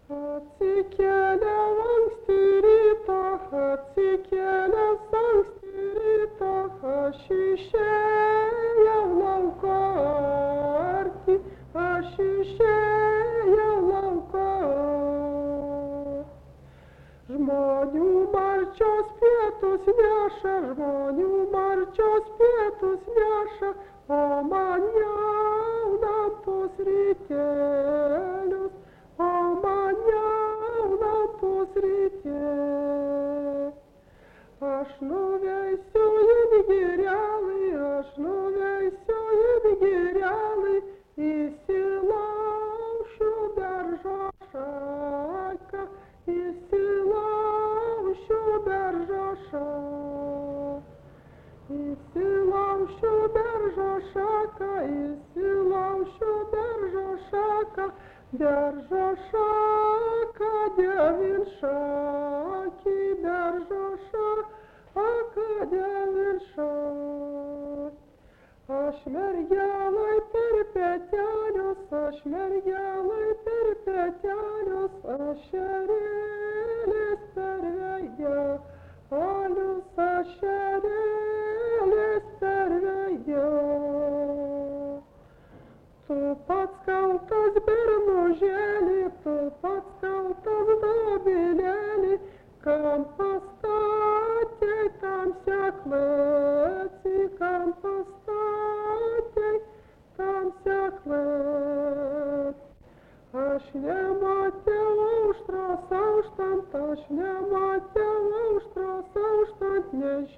Atsikėliau anksti rytą, atsikėlęs anksti rytą, aš išėjau lauko arti, aš išėjau lauko. Žmonių marčios pietus neša, žmonių marčios pietus neša, o man jaunam pusrytėlius, o man jaunam pusrytė. Aš nuveisiu ingirelį, aš nuveisiu ingirelį, įsilaušiu beržo šaką, įsilaušiu beržo šaką. Įsilaušiu beržo šaką, įsilaušiu beržo šaką, beržo šaką devynšakį, beržo šaką devynšakį. Aš mergelai per petelius, aš mergelai per petelius, ašerėlės per veidelius, ašerėlės per veidelius. Tu pats kaltas bernužėli, tu pats kaltas dobilėli, kam pastatei tam seklėci, kam pastatei tam seklėci. Aš nematau auštros auštant, aš nematau auštros auštant, nežinau.